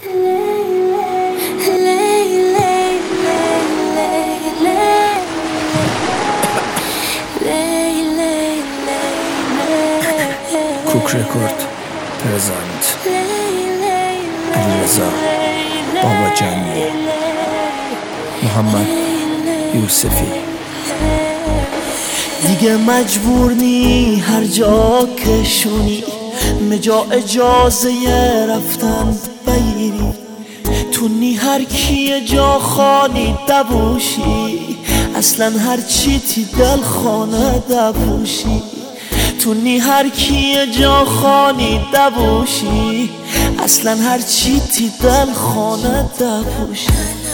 کوک رکورد پرزنت علیرضا باباجانی محمد یوسفی. دیگه مجبور نی هر جا که شونی مجا اجازه رفتن بگیری، تو نی هر کی جا خانی دبوشی، اصلا هر چی تی دل خانه دبوشی، تو نی هر کی جا خانی دبوشی، اصلا هر چی تی دل خانه دبوشی.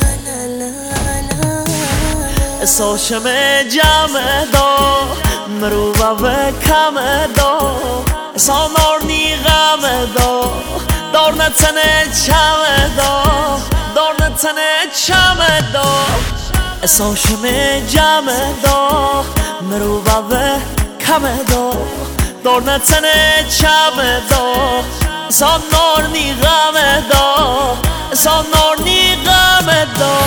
اساشم جمع دا مروبا و کم دا، اسا نارنی غم دا دار نتنه چم دا، دار نتنه چم دا. اساشم جمع دا مروبا و کم دا دار نتنه چم دا، اسا نارنی غم دا، اسا نارنی غم دا.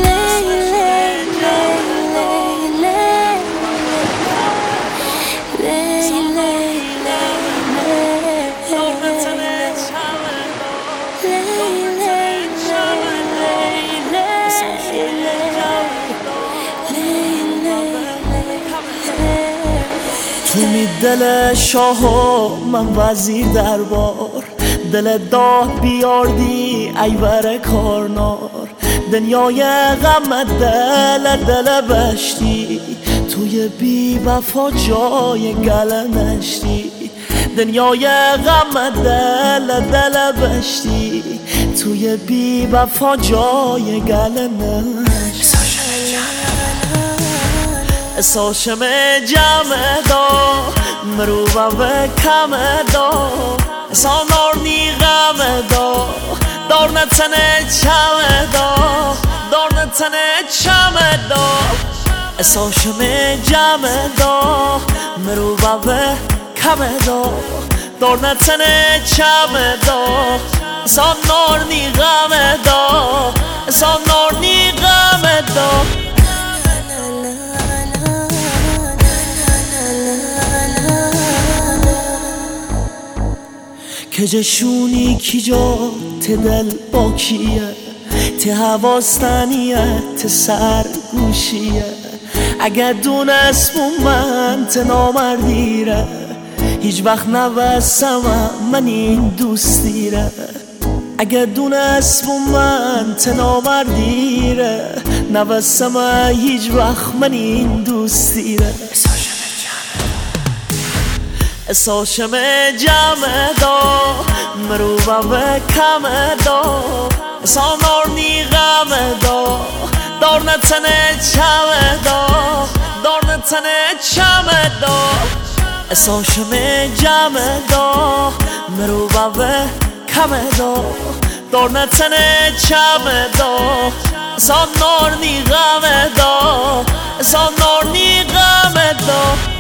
تو می دل شاه من وزیر دربار، دل داد بیاردی ایور کارنار، دنیای غم دل بشتی، توی بی وفا جای گله نشتی، دنیای غم دل بشتی، توی بی وفا جای گله نشتی. اساشم جمع دا مروبا و کم دا، اسا نارنی غم دا دار نتنه چم دا، دار نتنه چم دا. اساشم جمع دا مروبا و کم دا دار نتنه چم دا، اسا نارنی غم دا، اسا نارنی غم دا. که جشونی کی جا ته دل با کیه، ته حواستنیه ته سرگوشیه، اگه دونست من ته نامردیره، هیچ وقت نوستم من این دوستیره، اگه دونست من ته نامردیره، نوستم هیچ وقت من این دوستیره. اساشم جمع دا مروبا و کم دا، اسا نارنی غم دا دار نتنه چم دا، دار نتنه چم دا. اساشم جمع دا مروبا و کم دا دار نتنه چم دا، اسا نارنی غم دا، اسا نارنی غم دا.